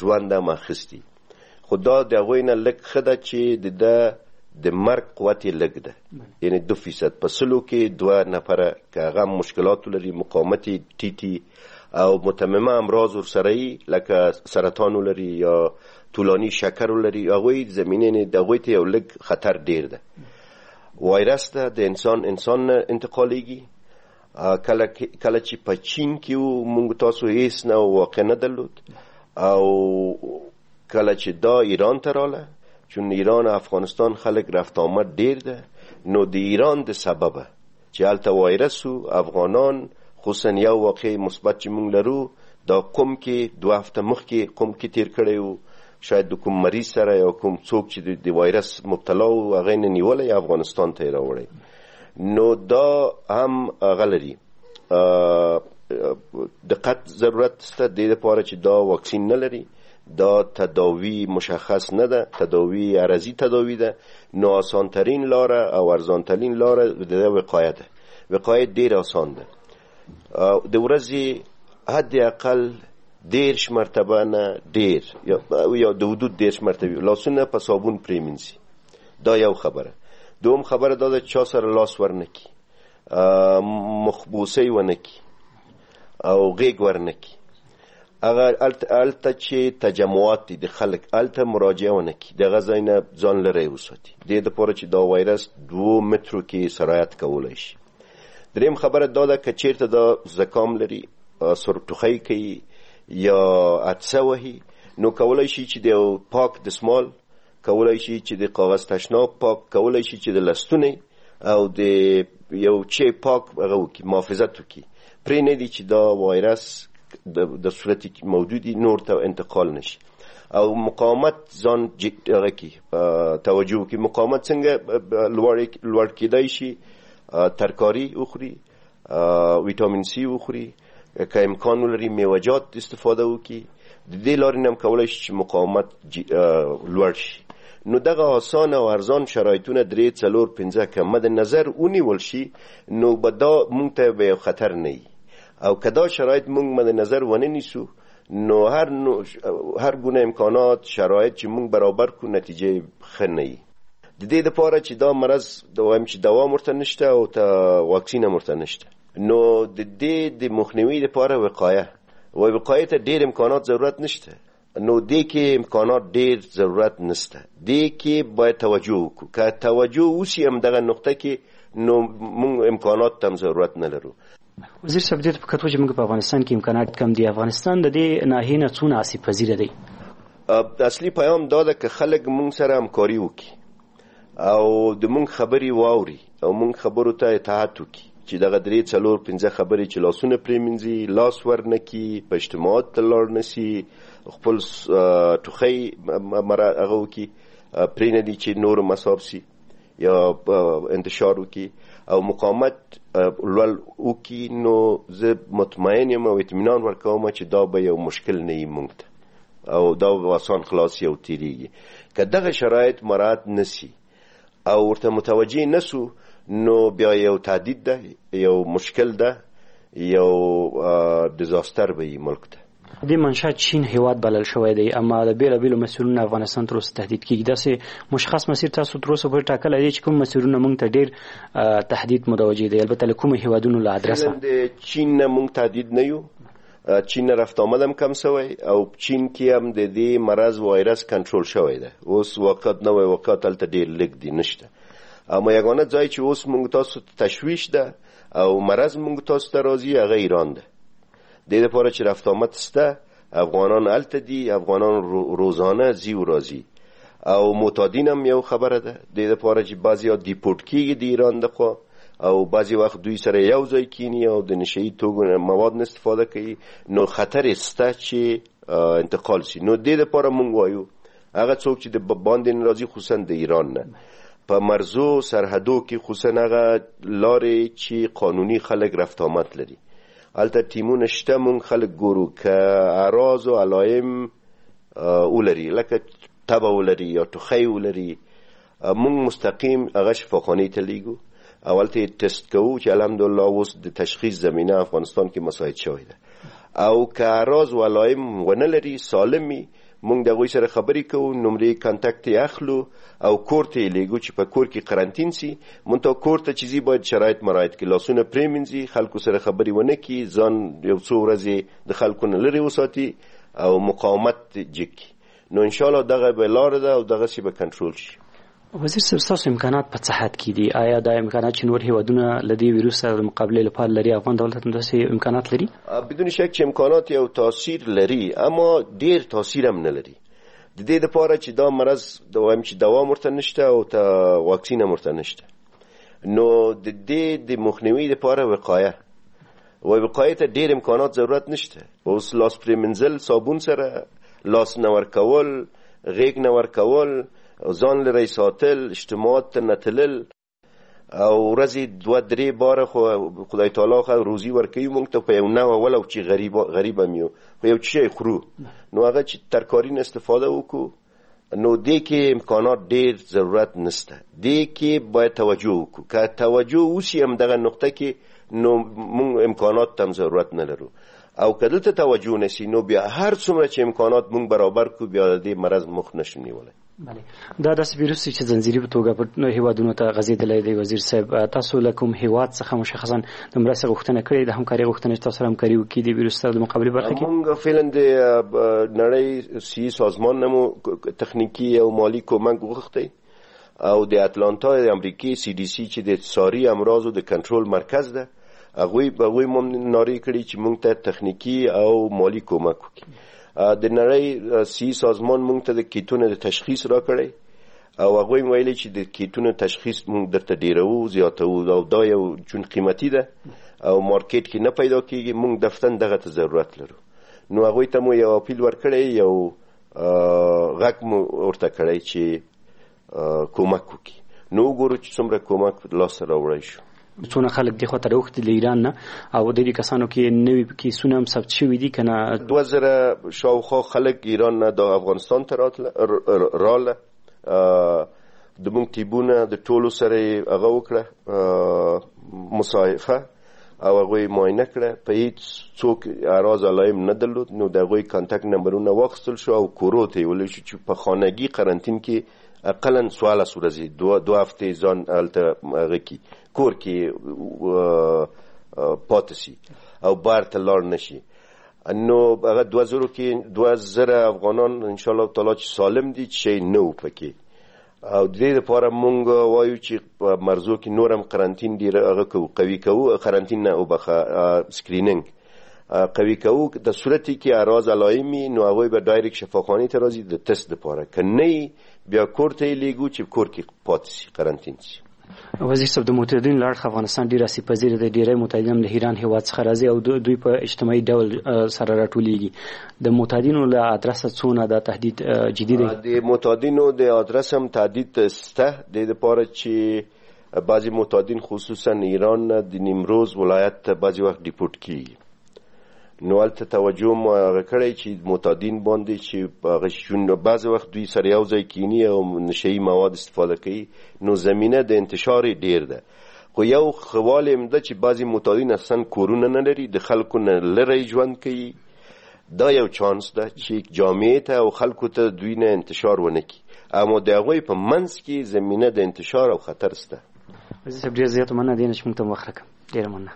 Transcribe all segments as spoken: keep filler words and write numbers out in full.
ژوند هم اخیستي، خو دا د هغوی نه لږ ښه ده چې د ده د مرګ قوت یې لږ ده، یعنې دو فیصد په سلو کې دوه نفره که هغه مشکلات ولري، مقاومت یې ټیټي او متممه امراض ورسره یي لکه سرطان ولري یا طولاني شکر ولري، هغوی زمینې د هغوی ته یو لږ خطر ډیر ده. وایرس ده د انسان انسان نه انتقالیږي. کله کله چې په چین کې و موږ تاسو هیڅ نه واقع نه درلود، او کله چې دا ایران ته راله، چون ایران افغانستان خلک رفت آمد ډیر ده، نو د ایران د سببه چې هلته وایرس و افغانان خصوصا یو واقع مثبت چې موږ لرو، دا قم کې دو هفته مخکې قم کې تیر کړی و، شاید د کوم مریض سره یا کوم څوک چې د وایرس مبتلا و هغه یې نیولی افغانستان ته یې راوړی. نو دا هم هغه لري دقت ضرورت شته د دې لپاره چې دا واکسین نه لري، دا تداوی مشخص نه ده، تداوی عرضی تداوی ده. نو آسانترین لاره او ارزانترین لاره د وقایه ده. وقایه ډیر آسان ده. د ورځې حد اقل دیرش مرتبه نه ډیر یا یا د حدود دیرش مرتبه لاسونه په صابون پریمینځي. دا یو خبره. دوم خبره دا ده چا سره لاس ورنکي، مخبوسه ونکي او غیږ ورنکي. هغه الته چې تجمعات دي د خلک الته مراجعه ونکي، دغه ځای نه ځان لرې وساتي، د دې دپاره چې دا وایرس دوو مترو کې سرایت کولی شي. دریم خبره دا ده که چیرته دا زکام لري، سرټوخی کوي یا عطسه وهي، نو کولی شي چې د پاک دستمال، کولی شي چې د کاغذ تشناب پاک، کولی شي چې د لستونی او د یو چی پاک هغه وکړي، محافظت وکړي، پرې نه دي چې دا وایرس د صورت کې موجودی نور ته انتقال نشي. او مقاومت ځان هغه کې توجه وکړي. مقاومت څنګه لوړ کېدای شي؟ ترکاری وخوري، ویټامین سی وخوري، که امکان ولري میوه‌جات استفاده وکړي. د دې لارې نه هم کولی شي چې مقاومت لوړ شي. نو دغه آسان او ارزان شرایطونه درې څلور پنځه که مد نظر ونیول شي، نو به دا مونږ ته به یو خطر نه وي. او که دا شرایط مونږ مد نظر ونه نیسو، نو هر نو هر گونه امکانات شرایط چې مونږ برابر کو نتیجه ښه نه وي. د دې دپاره چې دا مرض دوام چې دوام ورته نشته او ته واکسین هم ورته نشته، نو د دې د مخنیوي دپاره وقایه و وقایې ته ډېر امکانات ضرورت نشته. نو دې کې امکانات ډېر ضرورت نشته، دې کې باید توجه وکړو. که توجه وشي همدغه نقطه کې، نو موږ امکانات ته هم ضرورت نه لرو. وزیر صاحب دې ته په کتو چې موږ په افغانستان کې امکانات کم دي، افغانستان د دې ناحیې نه څونه آسیب پذیره دی؟ اصلي پیام دا ده که خلک موږ سره همکاري وکړي او د موږ خبرې واوري او موږ خبرو ته اطاعت وکړي، چې دغه درې څلور پنځه خبرې چې لاسونه پریمینځي، لاس ورنکي، په اجتماعات ته لاړ نسي، خپل ټوخی هغه وکړي، پرېنږدي چې نور مصاب سي یا انتشار وکړي او مقاومت لوړ وکړي. نو زه مطمئن یم او اطمینان ورکوم چې دا به یو مشکل نه وي موږ ته او دا به آسان خلاص او تېرېږي. که دغه شرایط مراعات نسي او ورته متوجه نسو، نو بیا یو تهدید ده، یو مشکل ده، یو دیزاستر به وي ملک ته. دې منشا چین هیواد بلل شوی دی، اما د بیلابیلو مسؤلینو افغانستان تر اوسه تهدید کېږي. داسې مشخص مسیر تاسو تر اوسه پورې ټاکلی دی چې کوم مسیرونه موږ ته ډېر تهدید متوجه دی؟ البته له کومو هیوادونو له ادرسه؟ د چین نه موږ تهدید نه یو، چین نه رفت آمد هم کم شوی او چین کې هم د دې مرض وایرس کنټرول شوی ده. اوس واقعات نوی واقعات هلته ډېر لږ دي، نشته. اما یگانه ځای چې اوس موږ تاسو تشویش ده او مرض موږ تاسو ته راځي هغه ایران ده. د دې لپاره چې رفت آمد شته، افغانان هلته دي، افغانان روزانه ځي و راځي او معتادین هم یو خبره ده. د دې لپاره چې بعضیا دیپورټ کېږي د ایران دخوا او بعضی وخت دوی سره یو ځای کینی او د نشه‌ای توکو مواد نه استفاده کوي، نو خطر شته چې انتقال شي. نو د دې لپاره موږ وایو هغه څوک چې د باندې راځي، خصوصا د ایران نه، په مرزو سرحدو کې خصوصا هغه لارې چې قانوني خلک رفت آمد لري، هلته ټیمونه شته. مونږ خلک ګورو که اعراض و علایم ولري، لکه تبه ولري یا ټوخی ولري، مونږ مستقیم هغه شفاخانې ته لیږو، اولته تست کوو چې الحمدلله اوس د تشخیص زمینه افغانستان کې مساعد شوی ده. او که اعراض و علایم ونه لري، سالمی، مونږ د هغوی سره خبرې کوو، نمرې کانټکټ یې اخلو او کور ته یې لیږو چې په کور کې قرنطین سي. منتها کور ته چې ځي باید شرایط مراعات کړي، لاسونه پرېمینځي، خلکو سره خبرې ونه کړي، ځان یو څو ورځې د خلکو نه لرې وساتي او مقاومت جګ کړي. نو انشاءالله دغه به لاره ده او دغسې به کنټرول شي. وزیر صاحب، ستاسو امکانات په څه حد کې دي؟ آیا دا امکانات چې نور هیوادونه له دې ویروس سره د مقابلې لپاره لري، افغان دولت هم داسې امکانات لري؟ بدون شک چې امکانات یو تاثیر لري، اما ډیر تاثیر هم نه لري. د دې دپاره چې دا مرض وایم چې دوام ورته نشته او ته واکسین هم ورته نشته، نو د دې د مخنیوي دپاره وقایه و وقایې ته ډیر امکانات ضرورت نشته. اوس لاس پرېمنځل، صابون سره لاس نه ورکول، غیږ نه ورکول، ځان لرې ساتل، اجتماعات ته نه تلل او ورځې دوه درې باره خو خدای تعالی خو روزي ورکوي موږ ته په یو نوع ولو چې غریب غریب هم یو په یو شی خورو، نو هغه چې ترکاري نه استفاده وکړو، نو دې کې امکانات ډیر ضرورت نشته. دې کې باید توجه وکړو. که توجه وشي همدغه نقطه کې نو موږ امکانات ته هم ضرورت نه لرو، او که دلته توجه نشي نو بیا هر څومره چې امکانات موږ برابر کړو بیا د دې مرض مخ نشو نیولی. بله، دا داسې ویروس چې ځنځیري په توګه په هیوادونو ته غځېدلی دی. وزیر صاحب، تاسو له کوم هیواد څخه مشخصا د مرستې غوښتنه کړې، د همکارۍ غوښتنه چې تاسو سره همکاري وکړي د ویروس سره د مقابلې برخه کې؟ موږ فعلا د نړۍ صحي سازمان نه مو تخنیکي او مالي کومک وغوښتی، او د اتلانتا د امریکې سی ډي سی چې د ساري امراضو د کنټرول مرکز ده، هغوی هغوی مو نارې کړي چې موږ ته تخنیکي او مالي کومک وکړي. د نړۍ صحي سازمان موږ ته د کیټونو د تشخیص را کړی او هغوی ویلي چې د کیټونو تشخیص موږ درته ډیرو زیاتو، او دا یو چون قیمتي ده او مارکیټ کې نه پیدا کیږي، موږ دفتن دغه ته ضرورت لرو. نو هغوی ته مو یو اپیل ورکړی، یو غږ مو ورته کړی چې کومک وکړي. نو وګورو چې څومره کومک لاسته راوړی شو. څونه خلک دې خواته راوښتي له ایران نه، او د دې کسانو کې نوي کیسونه هم ثبت شوي دي که نه؟ دوه زره شاوخوا خلک ایران نه د افغانستان ته راله. د موږ ټیبونه د ټولو سره یې هغه وکړه مصاحفه او هغوی معاینه کړه، په هیڅ څوک اعراض علایم نه درلود. نو د هغوی کانټکټ نمبرونه واخیستل شو او کورو ته یې ویلی شو چې په خانګي قرنطین کې اقلا څوارلس ورځې دوه دوه هفتې ځان هلته هغه کې کور کې پاتې شي او بار ته لاړ نشي. نو هغه دوه زرو کې دوه زره افغانان انشاءالله تعالی چې سالم دي، چې شی نه و پکې. او د دې لپاره مونږ وایو چې په مرزو کې نور هم قرنطین ډېر هغه کوو، قوي کوو، قرنطین نه وبخه سکرینینګ قوي کوو. د صورت کې اعراض علایمي نو هغوی به ډایرکټ شفاخانې ته راځي د تست لپاره، که نه بیا کور ته یې لیږو چې کور کې پاتې شي، قرنطین شي. وزیر صاحب، د متحدینو له اړخه افغانستان ډېر آسیب پذیره دی، ډېری متحدین له ایران هیواد څخه راځي او دوی په اجتماعي ډول سره راټولیږي. د متحدینو له ادرسه څونه دا تهدید جدي دی؟ د متحدینو د ادرس هم تهدید شته، د دې لپاره چې بعضې متحدین خصوصا ایران د نیمروز ولایت ته بعضې وخت ډیپورټ کیږي. نو هلته توجه مو هغه کړی چې متحدین باندې چې هغه شون بعضې وخت دوی سره یو ځای کینی او نشهیي مواد استفاده کوي، نو زمینه د انتشار یې ډېر ده. خو یو خوال یې ده چې بعضې متحدین اصلا کورونه نه لري، د خلکو نه لرې ژوند کوي. دا یو چانس ده چې جامعې ته او خلکو ته دوی نه انتشار ونه کړي، اما د هغوی په منځ کې زمینه د انتشار او خطر شته. وزیر صاحب، ډېر زیاته مننه دی چې موږ ته وخت راکړم. ډېره مننه.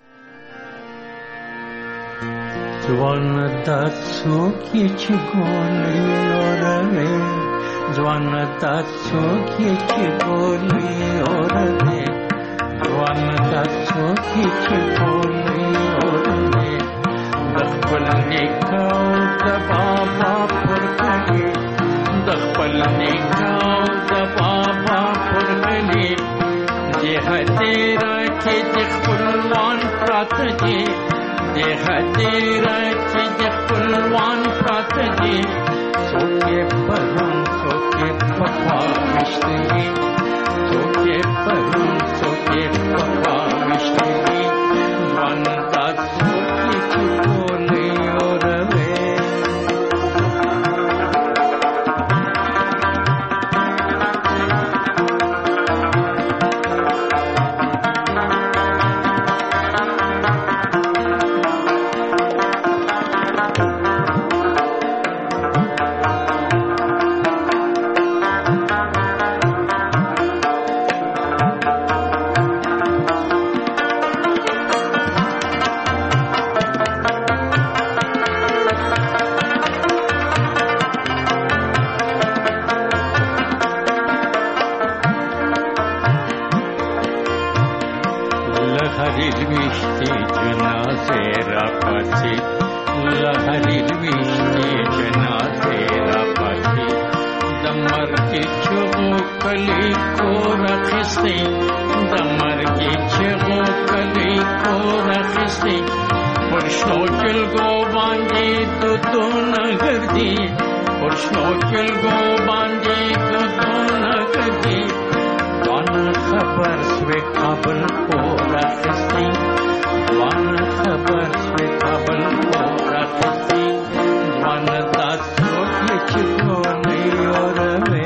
ځوان دا څوک یې چې ګولۍ اوروي، ځوان دا څوک یې چې ګولۍ اوروي، ځوان دا څوک یې چې ګولۍ اوروي، د خپل نیکه او د بابا پر کلي، د خپل نیکه او د بابا پر کلي، جهتې راکې د خپلوان پراته دي، جهتیرا چې د خپلوان پراته دي، څوک یې پرون څوک یې په خوا ویشتي دي، څوک یې پرون څوک یې په خوا ویشتي دي، ځوان دا څوک یې چې ګولۍ اوروي. اخیستی د مرګي چغو کلی کور اخیستی پر شنو جلګو باندې دودونه ګرځي پر شنو جلګو باندې دودونه ګرځي ځوان خبر سوی کابل کور اخیستی ځوان خبر سوی کابل کور اخیستی ځوان دا څوک چې ګونې اوروي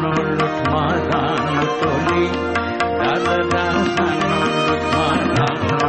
Thank you.